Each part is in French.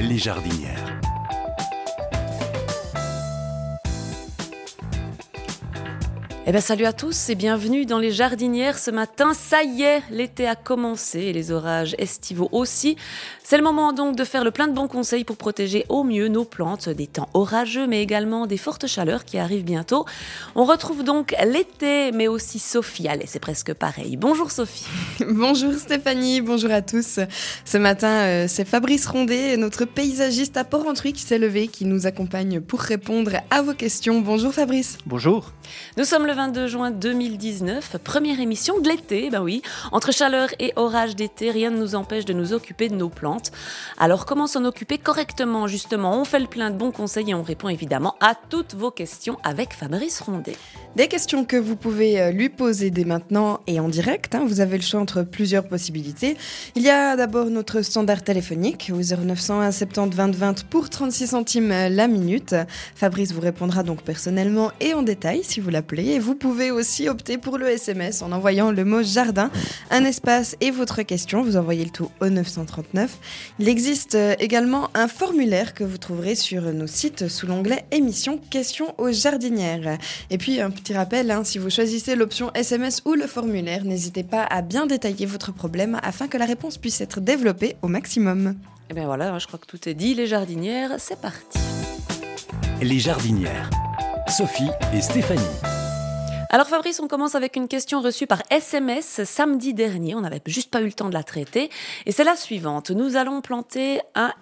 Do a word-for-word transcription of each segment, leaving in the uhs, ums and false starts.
les jardinières. Eh bien, salut à tous et bienvenue dans les jardinières. Ce matin, ça y est, l'été a commencé et les orages estivaux aussi. C'est le moment donc de faire le plein de bons conseils pour protéger au mieux nos plantes des temps orageux, mais également des fortes chaleurs qui arrivent bientôt. On retrouve donc l'été, mais aussi Sophie. Allez, c'est presque pareil. Bonjour Sophie. Bonjour Stéphanie, bonjour à tous. Ce matin, euh, c'est Fabrice Rondet, notre paysagiste à Port-Ventruy qui s'est levé, qui nous accompagne pour répondre à vos questions. Bonjour Fabrice. Bonjour. Nous sommes le vingt-deux juin deux mille dix-neuf, première émission de l'été, ben oui. Entre chaleur et orage d'été, rien ne nous empêche de nous occuper de nos plantes. Alors comment s'en occuper correctement justement? On fait le plein de bons conseils et on répond évidemment à toutes vos questions avec Fabrice Rondet. Des questions que vous pouvez lui poser dès maintenant et en direct. Hein. Vous avez le choix entre plusieurs possibilités. Il y a d'abord notre standard téléphonique au zéro neuf cent un soixante-dix vingt vingt pour trente-six centimes la minute. Fabrice vous répondra donc personnellement et en détail si vous l'appelez. Et vous pouvez aussi opter pour le S M S en envoyant le mot jardin, un espace et votre question. Vous envoyez le tout au neuf cent trente-neuf. Il existe également un formulaire que vous trouverez sur nos sites sous l'onglet émission questions aux jardinières. Et puis un petit rappel, hein, si vous choisissez l'option S M S ou le formulaire, n'hésitez pas à bien détailler votre problème afin que la réponse puisse être développée au maximum. Et bien voilà, je crois que tout est dit. Les jardinières, c'est parti. Les jardinières. Sophie et Stéphanie. Alors Fabrice, on commence avec une question reçue par S M S samedi dernier. On n'avait juste pas eu le temps de la traiter. Et c'est la suivante. Nous allons planter un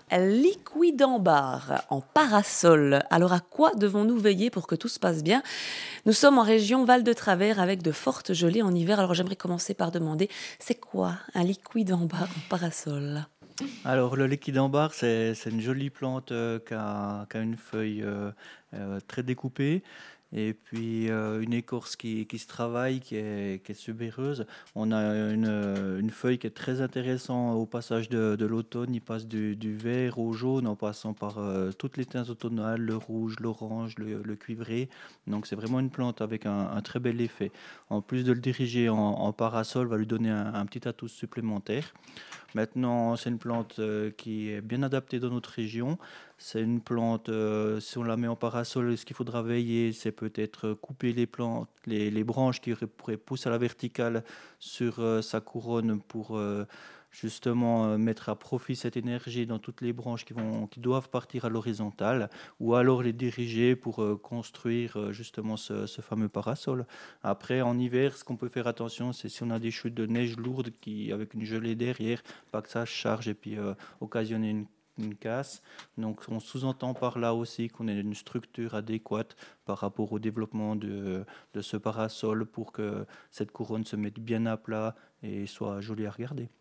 liquidambar en parasol. Alors à quoi devons-nous veiller pour que tout se passe bien? Nous sommes en région Val de Travers avec de fortes gelées en hiver. Alors j'aimerais commencer par demander, c'est quoi un liquidambar en parasol? Alors le liquidambar, c'est, c'est une jolie plante euh, qui, a, qui a une feuille euh, euh, très découpée. Et puis euh, une écorce qui, qui se travaille, qui est, qui est subéreuse. On a une, une feuille qui est très intéressante au passage de, de l'automne. Il passe du, du vert au jaune en passant par euh, toutes les teintes automnales, le rouge, l'orange, le, le cuivré. Donc c'est vraiment une plante avec un, un très bel effet. En plus de le diriger en, en parasol, va lui donner un, un petit atout supplémentaire. Maintenant, c'est une plante euh, qui est bien adaptée dans notre région. C'est une plante, euh, si on la met en parasol, ce qu'il faudra veiller, c'est peut-être couper les plantes, les, les branches qui pourraient pousser à la verticale sur euh, sa couronne pour euh, justement euh, mettre à profit cette énergie dans toutes les branches qui, vont, qui doivent partir à l'horizontale, ou alors les diriger pour euh, construire euh, justement ce, ce fameux parasol. Après, en hiver, ce qu'on peut faire attention, c'est si on a des chutes de neige lourdes qui, avec une gelée derrière, pas que ça charge et puis euh, occasionner une une casse. Donc on sous-entend par là aussi qu'on ait une structure adéquate par rapport au développement de, de ce parasol pour que cette couronne se mette bien à plat et soit jolie à regarder.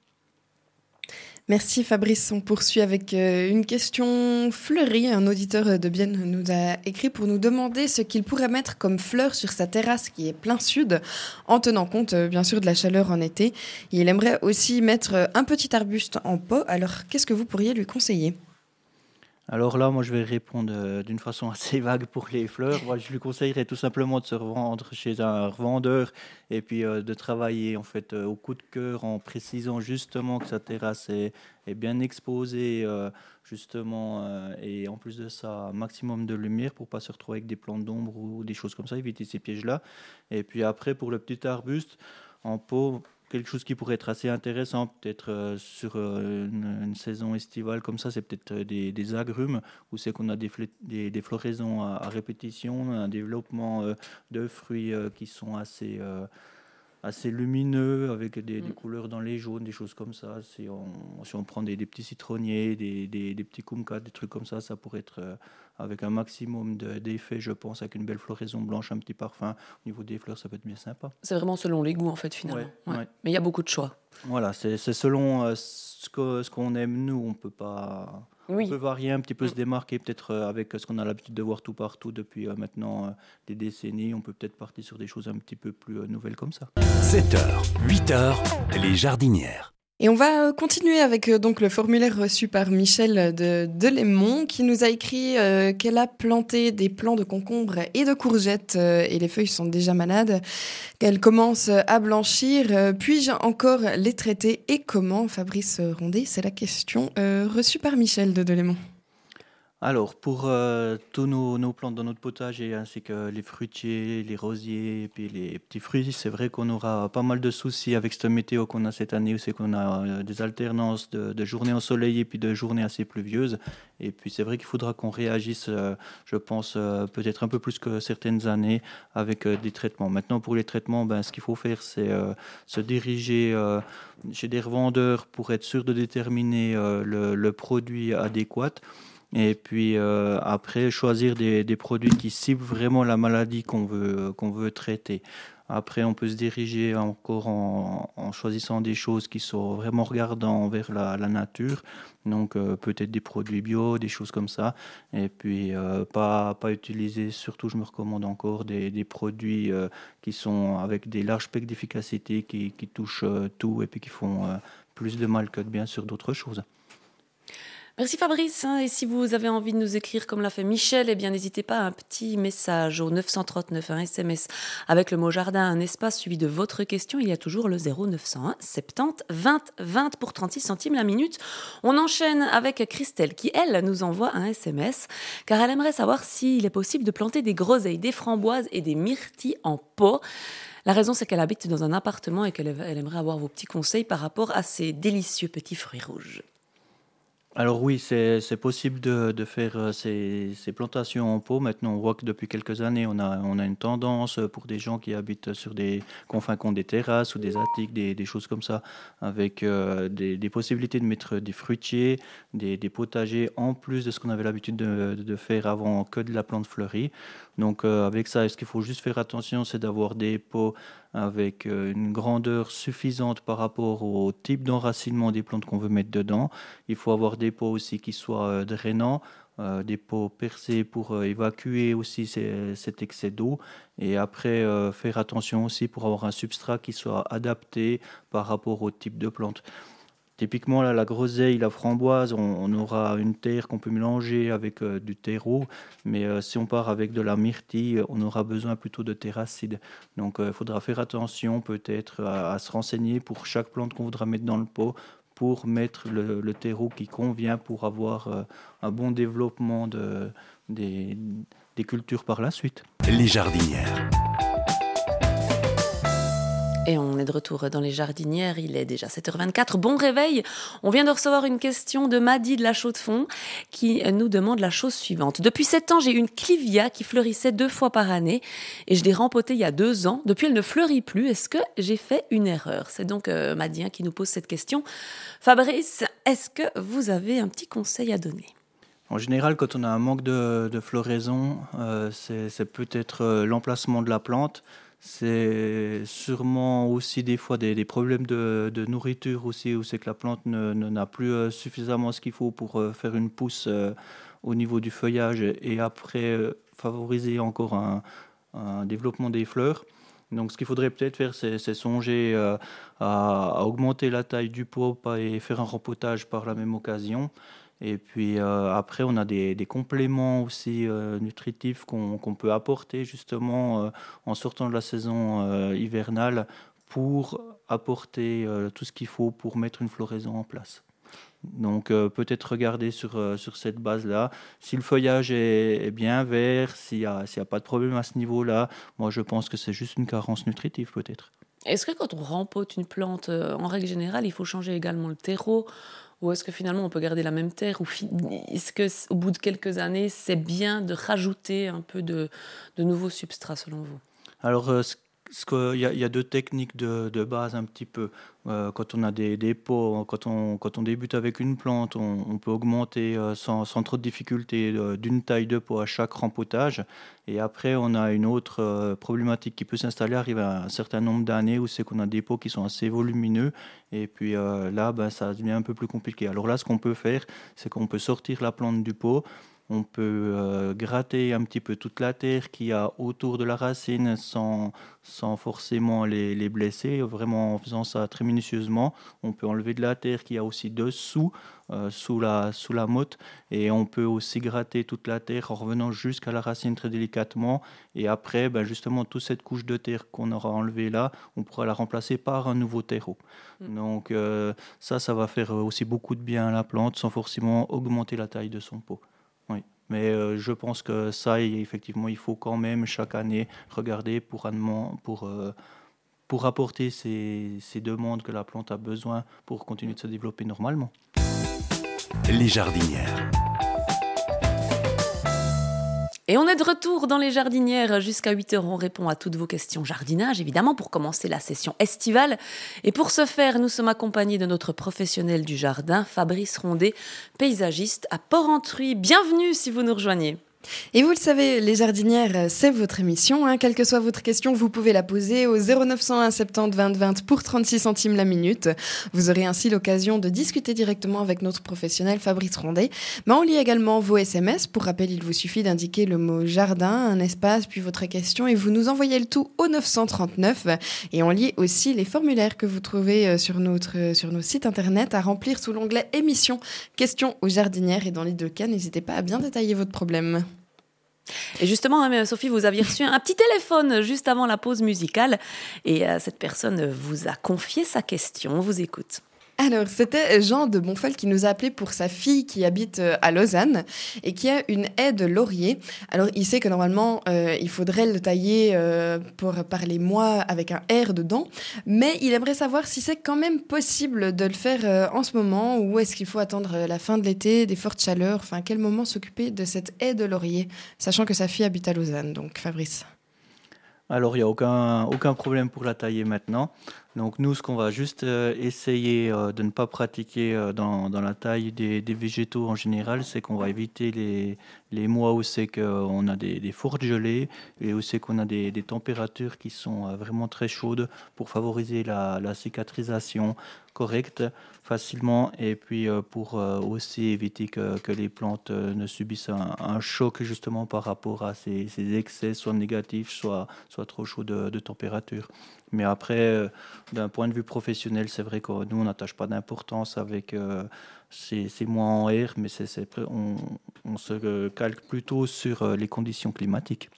Merci Fabrice, on poursuit avec une question fleurie. Un auditeur de Bienne nous a écrit pour nous demander ce qu'il pourrait mettre comme fleurs sur sa terrasse qui est plein sud, en tenant compte bien sûr de la chaleur en été. Il aimerait aussi mettre un petit arbuste en pot, alors qu'est-ce que vous pourriez lui conseiller ? Alors là, moi, je vais répondre euh, d'une façon assez vague pour les fleurs. Moi, je lui conseillerais tout simplement de se revendre chez un revendeur et puis euh, de travailler en fait euh, au coup de cœur en précisant justement que sa terrasse est, est bien exposée euh, justement euh, et en plus de ça, un maximum de lumière pour pas se retrouver avec des plantes d'ombre ou des choses comme ça, éviter ces pièges-là. Et puis après, pour le petit arbuste en pot, quelque chose qui pourrait être assez intéressant, peut-être euh, sur euh, une, une saison estivale comme ça, c'est peut-être euh, des, des agrumes, où c'est qu'on a des, fl- des, des floraisons à, à répétition, un développement euh, de fruits euh, qui sont assez, euh, assez lumineux, avec des, des couleurs dans les jaunes, des choses comme ça. Si on, si on prend des, des petits citronniers, des, des, des petits kumquats, des trucs comme ça, ça pourrait être euh, avec un maximum de, d'effets, je pense, avec une belle floraison blanche, un petit parfum. Au niveau des fleurs, ça peut être bien sympa. C'est vraiment selon les goûts en fait finalement. Ouais, Ouais. ouais. Mais il y a beaucoup de choix. Voilà, c'est, c'est selon euh, ce, que, ce qu'on aime nous, on peut pas... Oui. On peut varier un petit peu, Mm. se démarquer peut-être euh, avec ce qu'on a l'habitude de voir tout partout depuis euh, maintenant euh, des décennies. On peut peut-être partir sur des choses un petit peu plus euh, nouvelles comme ça. sept heures, huit heures, les jardinières. Et on va continuer avec euh, donc le formulaire reçu par Michel de Delémont qui nous a écrit euh, qu'elle a planté des plants de concombres et de courgettes euh, et les feuilles sont déjà malades, qu'elles commencent à blanchir. Euh, puis-je encore les traiter et comment, Fabrice Rondet? C'est la question euh, reçue par Michel de Delémont. Alors, pour euh, tous nos, nos plantes dans notre potager, ainsi que les fruitiers, les rosiers et puis les petits fruits, c'est vrai qu'on aura pas mal de soucis avec cette météo qu'on a cette année, où c'est qu'on a euh, des alternances de, de journées ensoleillées puis de journées assez pluvieuses. Et puis c'est vrai qu'il faudra qu'on réagisse, euh, je pense, euh, peut-être un peu plus que certaines années avec euh, des traitements. Maintenant, pour les traitements, ben, ce qu'il faut faire, c'est euh, se diriger euh, chez des revendeurs pour être sûr de déterminer euh, le, le produit adéquat. Et puis euh, après, choisir des, des produits qui ciblent vraiment la maladie qu'on veut, qu'on veut traiter. Après, on peut se diriger encore en, en choisissant des choses qui sont vraiment regardant vers la, la nature. Donc euh, peut-être des produits bio, des choses comme ça. Et puis euh, pas, pas utiliser, surtout je me recommande encore, des, des produits euh, qui sont avec des larges spectres d'efficacité, qui, qui touchent euh, tout et puis qui font euh, plus de mal que de bien sur d'autres choses. Merci Fabrice, et si vous avez envie de nous écrire comme l'a fait Michel, eh bien n'hésitez pas à un petit message au neuf cent trente-neuf, un S M S avec le mot jardin, un espace suivi de votre question. Il y a toujours le zéro neuf cent un soixante-dix vingt vingt pour trente-six centimes la minute. On enchaîne avec Christelle qui, elle, nous envoie un S M S car elle aimerait savoir s'il est possible de planter des groseilles, des framboises et des myrtilles en pot. La raison, c'est qu'elle habite dans un appartement et qu'elle elle aimerait avoir vos petits conseils par rapport à ces délicieux petits fruits rouges. Alors oui, c'est, c'est possible de, de faire euh, ces, ces plantations en pot. Maintenant, on voit que depuis quelques années, on a, on a une tendance pour des gens qui habitent sur des, enfin, qui ont des terrasses ou des attiques, des, des choses comme ça, avec euh, des, des possibilités de mettre des fruitiers, des, des potagers, en plus de ce qu'on avait l'habitude de, de faire avant que de la plante fleurie. Donc euh, avec ça, ce qu'il faut juste faire attention, c'est d'avoir des pots avec euh, une grandeur suffisante par rapport au type d'enracinement des plantes qu'on veut mettre dedans. Il faut avoir des pots aussi qui soient euh, drainants, euh, des pots percés pour euh, évacuer aussi ces, cet excès d'eau. Et après, euh, faire attention aussi pour avoir un substrat qui soit adapté par rapport au type de plante. Typiquement, là, la groseille, la framboise, on, on aura une terre qu'on peut mélanger avec euh, du terreau. Mais euh, si on part avec de la myrtille, on aura besoin plutôt de terre acide. Donc, il euh, faudra faire attention peut-être à, à se renseigner pour chaque plante qu'on voudra mettre dans le pot, pour mettre le, le terreau qui convient pour avoir euh, un bon développement de, des, des cultures par la suite. Les jardinières. Et on est de retour dans les jardinières, il est déjà sept heures vingt-quatre. Bon réveil. On vient de recevoir une question de Maddy de la Chaux-de-Fonds qui nous demande la chose suivante. Depuis sept ans, j'ai une clivia qui fleurissait deux fois par année et je l'ai rempotée il y a deux ans. Depuis, elle ne fleurit plus. Est-ce que j'ai fait une erreur? C'est donc euh, Maddy hein, qui nous pose cette question. Fabrice, est-ce que vous avez un petit conseil à donner? En général, quand on a un manque de, de floraison, euh, c'est, c'est peut-être euh, l'emplacement de la plante. C'est sûrement aussi des fois des, des problèmes de, de nourriture aussi, où c'est que la plante ne, ne, n'a plus euh, suffisamment ce qu'il faut pour euh, faire une pousse euh, au niveau du feuillage et après euh, favoriser encore un, un développement des fleurs. Donc ce qu'il faudrait peut-être faire, c'est, c'est songer euh, à, à augmenter la taille du pot et faire un rempotage par la même occasion. Et puis euh, après, on a des, des compléments aussi euh, nutritifs qu'on, qu'on peut apporter justement euh, en sortant de la saison euh, hivernale pour apporter euh, tout ce qu'il faut pour mettre une floraison en place. Donc euh, peut-être regarder sur, euh, sur cette base-là. Si le feuillage est, est bien vert, s'il n'y a, s'il y a pas de problème à ce niveau-là, moi je pense que c'est juste une carence nutritive peut-être. Est-ce que quand on rempote une plante, euh, en règle générale, il faut changer également le terreau? Ou est-ce que finalement on peut garder la même terre? Ou fi- est-ce qu'au bout de quelques années, c'est bien de rajouter un peu de, de nouveaux substrats selon vous? Alors, euh, ce, ce que, il y a, il y a deux techniques de, de base un petit peu. Euh, quand on a des, des pots, quand on, quand on débute avec une plante, on, on peut augmenter euh, sans, sans trop de difficulté euh, d'une taille de pot à chaque rempotage. Et après, on a une autre euh, problématique qui peut s'installer, arrive à un certain nombre d'années, où c'est qu'on a des pots qui sont assez volumineux. Et puis euh, là, ben, ça devient un peu plus compliqué. Alors là, ce qu'on peut faire, c'est qu'on peut sortir la plante du pot, On peut euh, gratter un petit peu toute la terre qu'il y a autour de la racine sans, sans forcément les, les blesser. Vraiment en faisant ça très minutieusement. On peut enlever de la terre qu'il y a aussi dessous, euh, sous la, sous la motte. Et on peut aussi gratter toute la terre en revenant jusqu'à la racine très délicatement. Et après, ben justement, toute cette couche de terre qu'on aura enlevée là, on pourra la remplacer par un nouveau terreau. Mmh. Donc euh, ça, ça va faire aussi beaucoup de bien à la plante sans forcément augmenter la taille de son pot. Oui. Mais euh, je pense que ça, effectivement, il faut quand même chaque année regarder pour, pour, euh, pour apporter ces, ces demandes que la plante a besoin pour continuer de se développer normalement. Les jardinières. Et on est de retour dans les jardinières jusqu'à huit heures. On répond à toutes vos questions jardinage, évidemment, pour commencer la session estivale. Et pour ce faire, nous sommes accompagnés de notre professionnel du jardin, Fabrice Rondet, paysagiste à Porrentruy. Bienvenue si vous nous rejoignez. Et vous le savez, les jardinières, c'est votre émission. Hein. Quelle que soit votre question, vous pouvez la poser au zéro neuf cent un soixante-dix vingt vingt pour trente-six centimes la minute. Vous aurez ainsi l'occasion de discuter directement avec notre professionnel Fabrice Rondet. Mais on lit également vos S M S. Pour rappel, il vous suffit d'indiquer le mot jardin, un espace, puis votre question et vous nous envoyez le tout au neuf cent trente-neuf. Et on lit aussi les formulaires que vous trouvez sur, notre, sur nos sites internet à remplir sous l'onglet émission, questions aux jardinières. Et dans les deux cas, n'hésitez pas à bien détailler votre problème. Et justement, Sophie, vous aviez reçu un petit téléphone juste avant la pause musicale et euh, cette personne vous a confié sa question. On vous écoute. Alors, c'était Jean de Bonfol qui nous a appelé pour sa fille qui habite à Lausanne et qui a une haie de laurier. Alors, il sait que normalement, euh, il faudrait le tailler euh, pour, par les mois avec un R dedans, mais il aimerait savoir si c'est quand même possible de le faire euh, en ce moment ou est-ce qu'il faut attendre la fin de l'été, des fortes chaleurs, enfin, à quel moment s'occuper de cette haie de laurier, sachant que sa fille habite à Lausanne. Donc, Fabrice. Alors, il n'y a aucun, aucun problème pour la tailler maintenant. Donc, nous, ce qu'on va juste euh, essayer euh, de ne pas pratiquer euh, dans, dans la taille des, des végétaux en général, c'est qu'on va éviter les, les mois où c'est qu'on a des, des fortes gelées et où c'est qu'on a des, des températures qui sont euh, vraiment très chaudes pour favoriser la, la cicatrisation correcte facilement et puis euh, pour euh, aussi éviter que, que les plantes euh, ne subissent un, un choc justement par rapport à ces, ces excès soit négatifs, soit, soit trop chauds de, de température. Mais après, euh, d'un point de vue professionnel, c'est vrai que nous, on n'attache pas d'importance avec euh, ces, ces mois en R, mais c'est, c'est, on, on se calque plutôt sur euh, les conditions climatiques.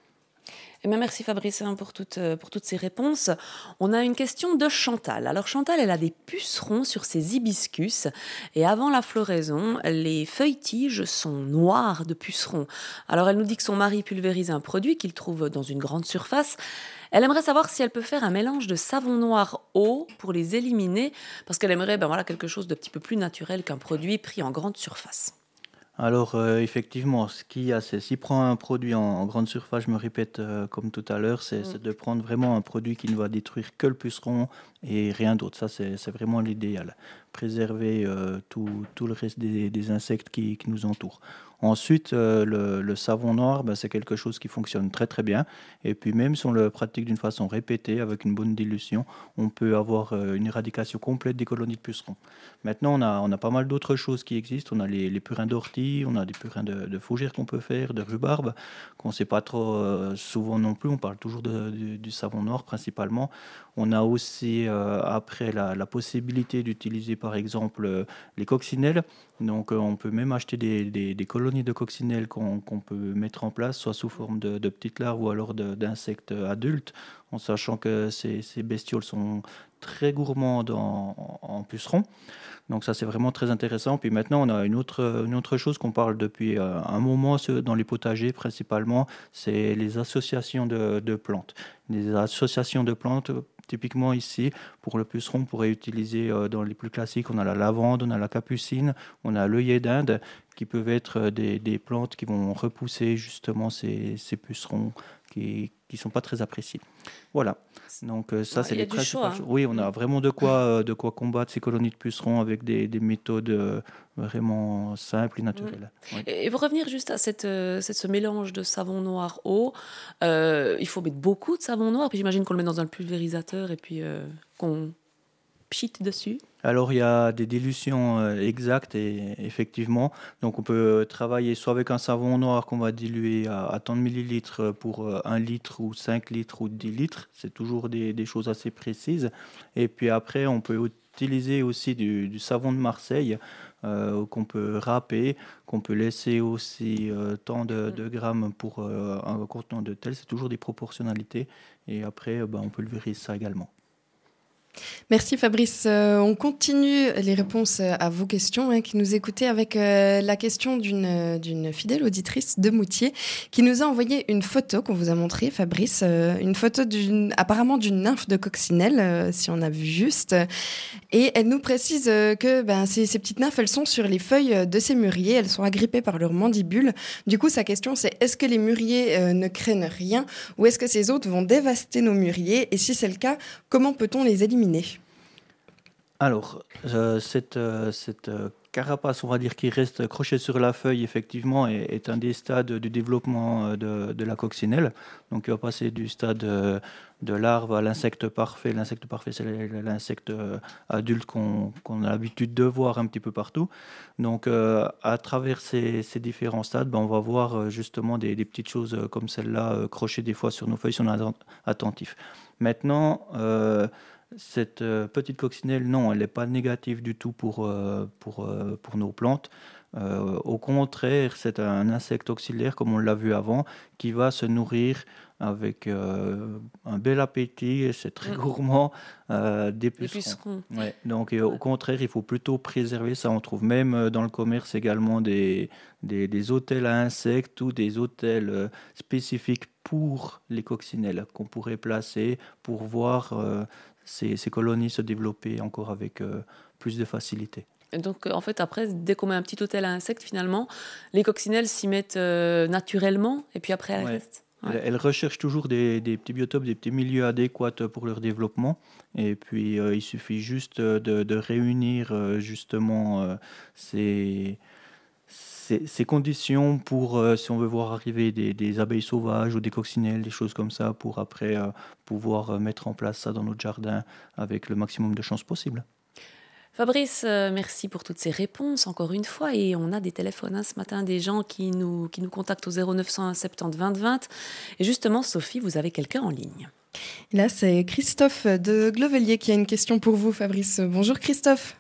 Eh bien, merci Fabrice pour toutes, pour toutes ces réponses. On a une question de Chantal. Alors Chantal, elle a des pucerons sur ses hibiscus et avant la floraison, les feuilles-tiges sont noires de pucerons. Alors elle nous dit que son mari pulvérise un produit qu'il trouve dans une grande surface. Elle aimerait savoir si elle peut faire un mélange de savon noir eau pour les éliminer parce qu'elle aimerait ben voilà, quelque chose de petit peu plus naturel qu'un produit pris en grande surface. Alors euh, effectivement, ce qu'il y a, c'est s'il prend un produit en, en grande surface, je me répète euh, comme tout à l'heure, c'est, mm. c'est de prendre vraiment un produit qui ne va détruire que le puceron et rien d'autre. Ça, c'est, c'est vraiment l'idéal. Préserver euh, tout, tout le reste des, des insectes qui, qui nous entourent. Ensuite, euh, le, le savon noir, ben, c'est quelque chose qui fonctionne très très bien. Et puis même si on le pratique d'une façon répétée, avec une bonne dilution, on peut avoir euh, une éradication complète des colonies de pucerons. Maintenant, on a, on a pas mal d'autres choses qui existent. On a les, les purins d'ortie, on a des purins de, de fougères qu'on peut faire, de rhubarbe, qu'on ne sait pas trop euh, souvent non plus. On parle toujours de, du, du savon noir principalement. On a aussi euh, après la, la possibilité d'utiliser par exemple euh, les coccinelles. Donc euh, on peut même acheter des, des, des colonies de coccinelles qu'on, qu'on peut mettre en place, soit sous forme de, de petites larves ou alors de, d'insectes adultes, en sachant que ces, ces bestioles sont très gourmandes en, en pucerons. Donc ça c'est vraiment très intéressant. Puis maintenant on a une autre, une autre chose qu'on parle depuis euh, un moment dans les potagers principalement, c'est les associations de, de plantes. Les associations de plantes, typiquement ici, pour le puceron, on pourrait utiliser euh, dans les plus classiques, on a la lavande, on a la capucine, on a l'œillet d'Inde, qui peuvent être des, des plantes qui vont repousser justement ces, ces pucerons qui ne sont pas très appréciés. Voilà. Donc euh, ça, ouais, c'est les principales choses. Oui, on a vraiment de quoi, euh, de quoi combattre ces colonies de pucerons avec des, des méthodes euh, vraiment simples et naturelles. Mmh. Oui. Et pour revenir juste à cette, euh, cette, ce mélange de savon noir eau, euh, il faut mettre beaucoup de savon noir, puis j'imagine qu'on le met dans un pulvérisateur et puis euh, qu'on pchite dessus. Alors, il y a des dilutions euh, exactes, et effectivement. Donc, on peut travailler soit avec un savon noir qu'on va diluer à, à tant de millilitres pour euh, un litre ou cinq litres ou dix litres. C'est toujours des, des choses assez précises. Et puis après, on peut utiliser aussi du, du savon de Marseille euh, qu'on peut râper, qu'on peut laisser aussi euh, tant de, de grammes pour euh, un contenant de tel. C'est toujours des proportionnalités. Et après, euh, ben, on peut pulvériser ça également. Merci Fabrice. Euh, on continue les réponses à vos questions hein, qui nous écoutez avec euh, la question d'une, d'une fidèle auditrice de Moutier qui nous a envoyé une photo qu'on vous a montrée, Fabrice, euh, une photo d'une, apparemment d'une nymphe de coccinelle, euh, si on a vu juste. Et elle nous précise euh, que ben, ces, ces petites nymphes, elles sont sur les feuilles de ces mûriers, elles sont agrippées par leurs mandibules. Du coup, sa question c'est est-ce que les mûriers euh, ne craignent rien ou est-ce que ces hôtes vont dévaster nos mûriers? Et si c'est le cas, comment peut-on les éliminer? Alors, euh, cette, euh, cette euh, carapace, on va dire, qui reste accrochée sur la feuille, effectivement, est, est un des stades du développement de, de la coccinelle. Donc, il va passer du stade euh, de larve à l'insecte parfait. L'insecte parfait, c'est l'insecte euh, adulte qu'on, qu'on a l'habitude de voir un petit peu partout. Donc, euh, à travers ces, ces différents stades, ben, on va voir euh, justement des, des petites choses euh, comme celle-là, euh, crochées des fois sur nos feuilles si on est attentif. Maintenant, euh, cette euh, petite coccinelle, non, elle n'est pas négative du tout pour, euh, pour, euh, pour nos plantes. Euh, au contraire, c'est un insecte auxiliaire, comme on l'a vu avant, qui va se nourrir avec euh, un bel appétit, et c'est très mmh. gourmand, euh, des pucerons. Des pucerons. Ouais, donc, et, au contraire, il faut plutôt préserver ça. On trouve même dans le commerce également des, des, des hôtels à insectes ou des hôtels euh, spécifiques pour les coccinelles qu'on pourrait placer pour voir euh, ces, ces colonies se développer encore avec euh, plus de facilité. Et donc, en fait, après, dès qu'on met un petit hôtel à insectes, finalement, les coccinelles s'y mettent euh, naturellement et puis après, elles ouais. restent. Ouais. Elles, elles recherchent toujours des, des petits biotopes, des petits milieux adéquats pour leur développement. Et puis, euh, il suffit juste de, de réunir euh, justement euh, ces... Ces, ces conditions pour, euh, si on veut voir arriver des, des abeilles sauvages ou des coccinelles, des choses comme ça, pour après euh, pouvoir euh, mettre en place ça dans notre jardin avec le maximum de chances possibles. Fabrice, euh, merci pour toutes ces réponses, encore une fois. Et on a des téléphones hein, ce matin, des gens qui nous, qui nous contactent au zéro neuf cent un soixante-dix vingt vingt. Et justement, Sophie, vous avez quelqu'un en ligne. Là, c'est Christophe de Glovelier qui a une question pour vous, Fabrice. Bonjour Christophe.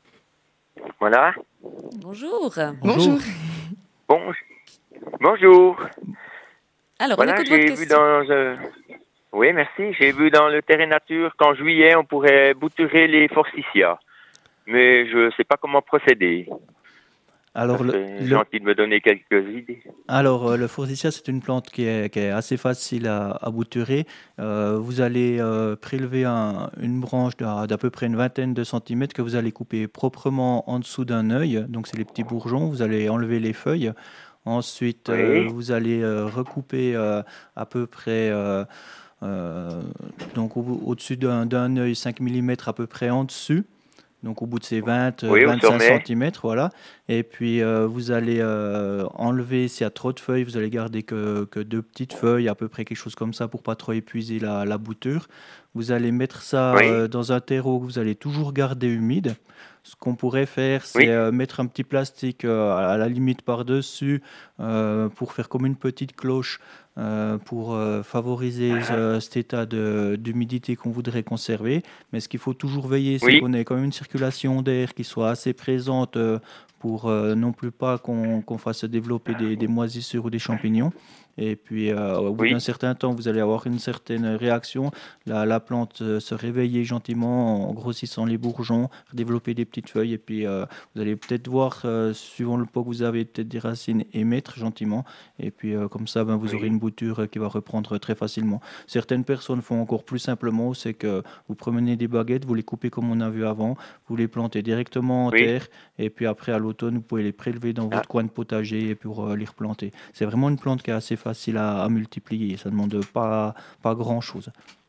Voilà. Bonjour. Bonjour. Bon, bonjour. Alors, voilà, on écoute j'ai votre vu question. dans, euh... Oui, merci. J'ai vu dans le Terre et Nature qu'en juillet, on pourrait bouturer les forsythias. Mais je ne sais pas comment procéder. Alors, le, c'est le... gentil de me donner quelques idées. Alors, euh, le forsythia, c'est une plante qui est, qui est assez facile à, à bouturer. Euh, vous allez euh, prélever un, une branche d'à, d'à peu près une vingtaine de centimètres que vous allez couper proprement en dessous d'un œil. Donc, c'est les petits bourgeons. Vous allez enlever les feuilles. Ensuite, oui. euh, vous allez euh, recouper euh, à peu près... Euh, euh, donc, au, au-dessus d'un, d'un œil, cinq millimètres à peu près en dessus. Donc au bout de ces vingt, oui, vingt-cinq centimètres, voilà. Et puis euh, vous allez euh, enlever, s'il y a trop de feuilles, vous allez garder que, que deux petites feuilles, à peu près quelque chose comme ça, pour pas trop épuiser la, la bouture. Vous allez mettre ça oui. euh, dans un terreau que vous allez toujours garder humide. Ce qu'on pourrait faire, c'est oui. euh, mettre un petit plastique euh, à la limite par-dessus euh, pour faire comme une petite cloche euh, pour euh, favoriser euh, cet état de, d'humidité qu'on voudrait conserver. Mais ce qu'il faut toujours veiller, c'est oui. qu'on ait quand même une circulation d'air qui soit assez présente euh, pour euh, non plus pas qu'on, qu'on fasse développer des, des moisissures ou des champignons. Et puis, euh, au bout oui. d'un certain temps, vous allez avoir une certaine réaction. La, la plante euh, se réveiller gentiment en grossissant les bourgeons, développer des petites feuilles. Et puis, euh, vous allez peut-être voir, euh, suivant le pot que vous avez, peut-être des racines émettre gentiment. Et puis, euh, comme ça, ben, vous oui. aurez une bouture qui va reprendre très facilement. Certaines personnes font encore plus simplement, c'est que vous prenez des baguettes, vous les coupez comme on a vu avant, vous les plantez directement en oui. terre. Et puis après, à l'automne, vous pouvez les prélever dans votre ah. coin de potager pour euh, les replanter. C'est vraiment une plante qui est assez facile à, à multiplier, ça ne demande pas, pas grand-chose.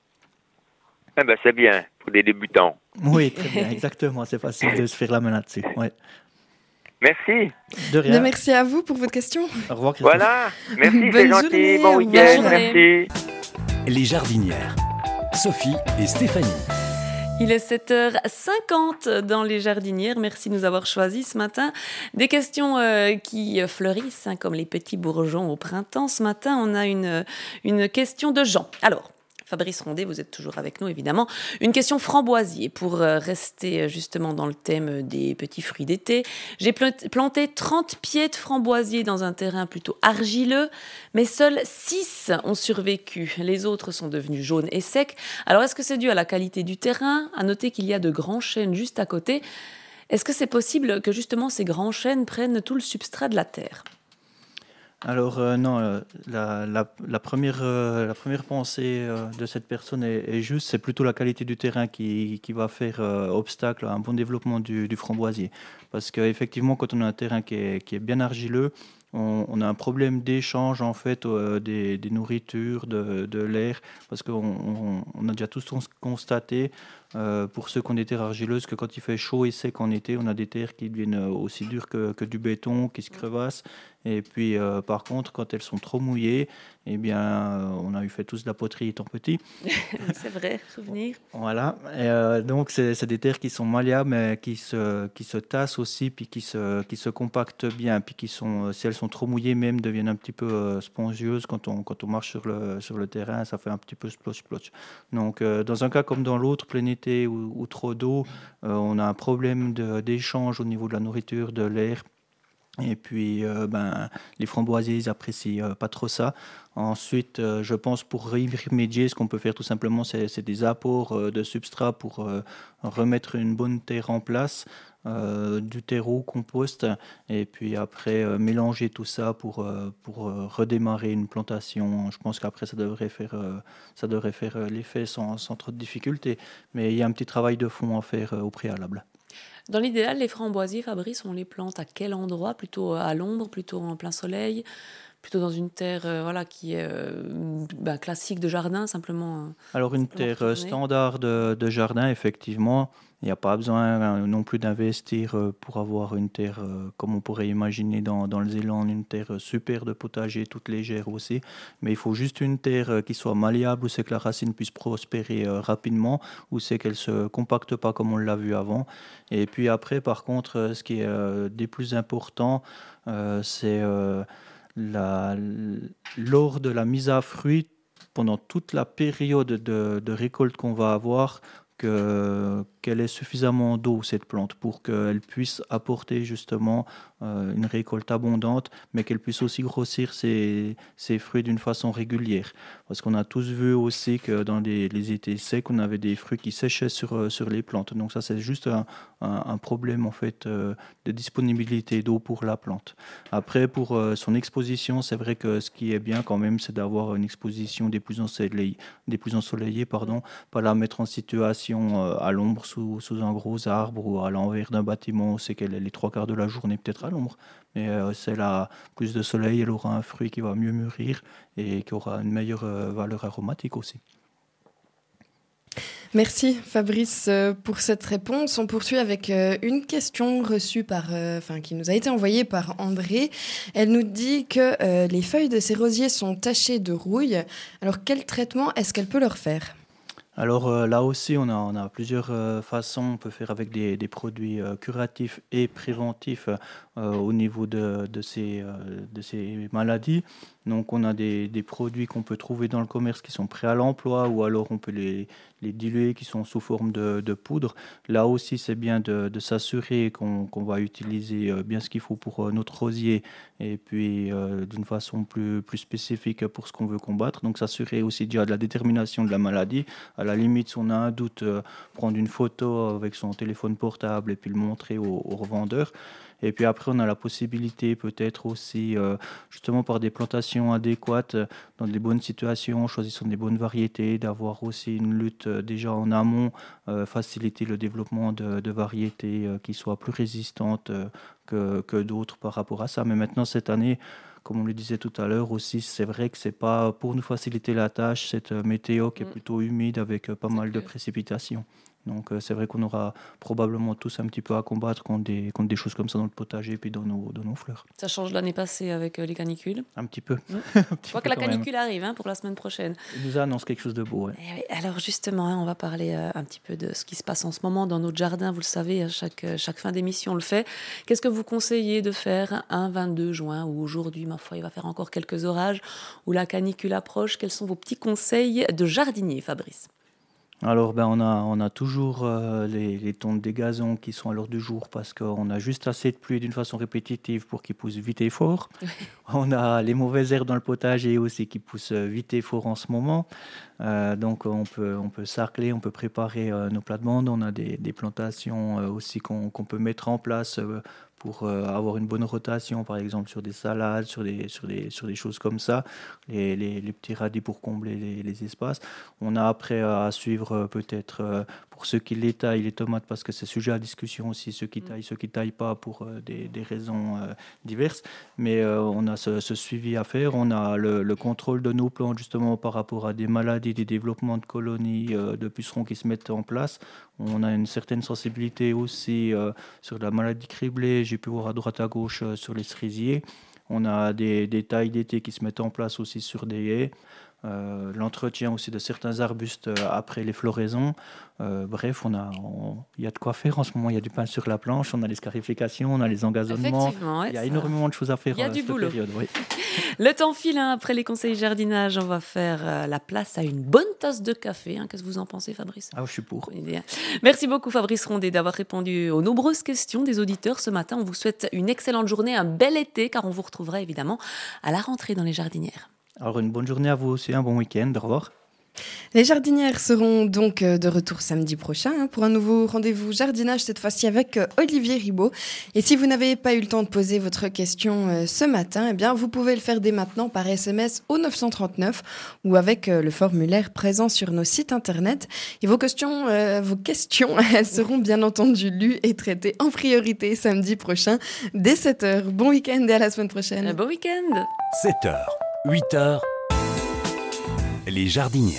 Eh ben, c'est bien, pour des débutants. Oui, très bien, exactement, c'est facile de se faire la main là-dessus. Ouais. Merci. De rien. Bien, merci à vous pour votre question. Au revoir, Christophe. Voilà, merci, c'est gentil, bon week-end, merci. Les jardinières, Sophie et Stéphanie. Il est sept heures cinquante dans les Jardinières. Merci de nous avoir choisis ce matin. Des questions euh, qui fleurissent, hein, comme les petits bourgeons au printemps. Ce matin, on a une, une question de Jean. Alors, Fabrice Rondet, vous êtes toujours avec nous, évidemment. Une question framboisier pour rester justement dans le thème des petits fruits d'été. J'ai planté trente pieds de framboisiers dans un terrain plutôt argileux, mais seuls six ont survécu. Les autres sont devenus jaunes et secs. Alors, est-ce que c'est dû à la qualité du terrain? À noter qu'il y a de grands chênes juste à côté. Est-ce que c'est possible que justement ces grands chênes prennent tout le substrat de la terre? Alors euh, non, euh, la, la, la, première, euh, la première pensée euh, de cette personne est, est juste, c'est plutôt la qualité du terrain qui, qui va faire euh, obstacle à un bon développement du, du framboisier. Parce qu'effectivement, quand on a un terrain qui est, qui est bien argileux, on, on a un problème d'échange en fait euh, des, des nourritures, de, de l'air, parce qu'on on, on a déjà tous constaté, euh, pour ceux qui ont des terres argileuses, que quand il fait chaud et sec en été, on a des terres qui deviennent aussi dures que, que du béton, qui se crevassent. Et puis, euh, par contre, quand elles sont trop mouillées, eh bien, euh, on a eu fait tous de la poterie étant petit. C'est vrai, souvenir. Voilà. Et, euh, donc, c'est, c'est des terres qui sont malléables, mais qui se, qui se tassent aussi, puis qui se, qui se compactent bien, puis qui sont, si elles sont trop mouillées, même deviennent un petit peu euh, spongieuses. Quand on, quand on marche sur le, sur le terrain, ça fait un petit peu splotch-splotch. Donc, euh, dans un cas comme dans l'autre, plein été ou, ou trop d'eau, euh, on a un problème de, d'échange au niveau de la nourriture, de l'air. Et puis, euh, ben, les framboisiers, ils apprécient euh, pas trop ça. Ensuite, euh, je pense pour y remédier, ce qu'on peut faire tout simplement, c'est, c'est des apports euh, de substrat pour euh, remettre une bonne terre en place, euh, du terreau, compost, et puis après euh, mélanger tout ça pour, euh, pour euh, redémarrer une plantation. Je pense qu'après, ça devrait faire, euh, ça devrait faire euh, l'effet sans, sans trop de difficultés. Mais il y a un petit travail de fond à faire euh, au préalable. Dans l'idéal, les framboisiers, Fabrice, on les plante à quel endroit? Plutôt à l'ombre, plutôt en plein soleil, plutôt dans une terre euh, voilà, qui est euh, bah, classique de jardin, simplement. Euh, Alors une simplement terre tournée. standard de, de jardin, effectivement, il n'y a pas besoin hein, non plus d'investir euh, pour avoir une terre, euh, comme on pourrait imaginer dans, dans le Zélande, une terre super de potager, toute légère aussi. Mais il faut juste une terre euh, qui soit malléable, où c'est que la racine puisse prospérer euh, rapidement, où c'est qu'elle ne se compacte pas comme on l'a vu avant. Et puis après, par contre, euh, ce qui est euh, des plus importants, euh, c'est euh, la, lors de la mise à fruit, pendant toute la période de, de récolte qu'on va avoir, que, qu'elle ait suffisamment d'eau, cette plante, pour qu'elle puisse apporter justement euh, une récolte abondante, mais qu'elle puisse aussi grossir ses, ses fruits d'une façon régulière. Parce qu'on a tous vu aussi que dans les, les étés secs, on avait des fruits qui séchaient sur, sur les plantes. Donc ça, c'est juste un, un, un problème en fait euh, de disponibilité d'eau pour la plante. Après, pour euh, son exposition, c'est vrai que ce qui est bien quand même, c'est d'avoir une exposition des plus ensoleillées, des plus ensoleillées pardon, pas la mettre en situation à l'ombre sous, sous un gros arbre ou à l'envers d'un bâtiment, c'est qu'elle est les trois quarts de la journée peut-être à l'ombre, mais euh, c'est là plus de soleil, elle aura un fruit qui va mieux mûrir et qui aura une meilleure euh, valeur aromatique aussi. Merci Fabrice pour cette réponse. On poursuit avec une question reçue par, euh, enfin, qui nous a été envoyée par André. Elle nous dit que euh, les feuilles de ses rosiers sont tachées de rouille. Alors quel traitement est-ce qu'elle peut leur faire ? Alors euh, là aussi, on a, on a plusieurs euh, façons. On peut faire avec des, des produits euh, curatifs et préventifs euh, au niveau de, de, ces, euh, de ces maladies. Donc on a des, des produits qu'on peut trouver dans le commerce qui sont prêts à l'emploi, ou alors on peut les, les diluer, qui sont sous forme de, de poudre. Là aussi, c'est bien de, de s'assurer qu'on, qu'on va utiliser bien ce qu'il faut pour notre rosier, et puis euh, d'une façon plus, plus spécifique pour ce qu'on veut combattre. Donc s'assurer aussi déjà de la détermination de la maladie. À la limite, si on a un doute, euh, prendre une photo avec son téléphone portable et puis le montrer au, au revendeur. Et puis après, on a la possibilité peut-être aussi, euh, justement par des plantations adéquates, dans des bonnes situations, choisissant des bonnes variétés, d'avoir aussi une lutte euh, déjà en amont, euh, faciliter le développement de, de variétés euh, qui soient plus résistantes euh, que, que d'autres par rapport à ça. Mais maintenant, cette année, comme on le disait tout à l'heure aussi, c'est vrai que c'est pas pour nous faciliter la tâche, cette météo qui est plutôt humide avec pas mal de précipitations. Donc euh, c'est vrai qu'on aura probablement tous un petit peu à combattre contre des, contre des choses comme ça dans le potager et puis dans nos, dans nos fleurs. Ça change de l'année passée avec euh, les canicules. Un petit peu. Mmh. Un Je petit vois peu que la quand même. canicule arrive hein, pour la semaine prochaine. Il nous annonce quelque chose de beau. Ouais. Eh oui, alors justement, hein, on va parler euh, un petit peu de ce qui se passe en ce moment dans notre jardin. Vous le savez, à chaque, euh, chaque fin d'émission, on le fait. Qu'est-ce que vous conseillez de faire un vingt-deux juin ou aujourd'hui, ma foi, il va faire encore quelques orages, où la canicule approche. Quels sont vos petits conseils de jardinier, Fabrice ? Alors, ben, on, a, on a toujours euh, les, les tontes des gazons qui sont à l'heure du jour parce qu'on a juste assez de pluie d'une façon répétitive pour qu'ils poussent vite et fort. On a les mauvaises herbes dans le potager aussi qui poussent vite et fort en ce moment. Euh, donc, on peut, on peut sarcler, on peut préparer euh, nos plates-bandes. On a des, des plantations euh, aussi qu'on, qu'on peut mettre en place euh, pour euh, avoir une bonne rotation, par exemple sur des salades, sur des, sur des, sur des choses comme ça, les, les, les petits radis pour combler les, les espaces. On a après euh, à suivre euh, peut-être euh, pour ceux qui les taillent, les tomates, parce que c'est sujet à discussion aussi, ceux qui taillent, ceux qui ne taillent pas pour euh, des, des raisons euh, diverses. Mais euh, on a ce, ce suivi à faire. On a le, le contrôle de nos plantes justement par rapport à des maladies, des développements de colonies euh, de pucerons qui se mettent en place. On a une certaine sensibilité aussi euh, sur la maladie criblée. J'ai pu voir à droite à gauche euh, sur les cerisiers. On a des, des tailles d'été qui se mettent en place aussi sur des haies. Euh, l'entretien aussi de certains arbustes euh, après les floraisons. Euh, bref, on a, on, il y a de quoi faire en ce moment. Il y a du pain sur la planche, on a les scarifications, on a les engazonnements. Effectivement, ouais, il y a ça... énormément de choses à faire il y a à du cette boulot. période. Oui. Le temps file, hein, après les conseils jardinage, on va faire euh, la place à une bonne tasse de café. Hein. Qu'est-ce que vous en pensez, Fabrice ? Ah, je suis pour. Bonne idée, hein. Merci beaucoup, Fabrice Rondet, d'avoir répondu aux nombreuses questions des auditeurs ce matin. On vous souhaite une excellente journée, un bel été, car on vous retrouvera évidemment à la rentrée dans les jardinières. Alors, une bonne journée à vous aussi, un bon week-end. Au revoir. Les jardinières seront donc de retour samedi prochain pour un nouveau rendez-vous jardinage, cette fois-ci avec Olivier Ribaud. Et si vous n'avez pas eu le temps de poser votre question ce matin, eh bien vous pouvez le faire dès maintenant par S M S au neuf cent trente-neuf ou avec le formulaire présent sur nos sites internet. Et vos questions, euh, vos questions, elles seront bien entendu lues et traitées en priorité samedi prochain dès sept heures. Bon week-end et à la semaine prochaine. Un bon week-end. sept heures, huit heures, les jardinières.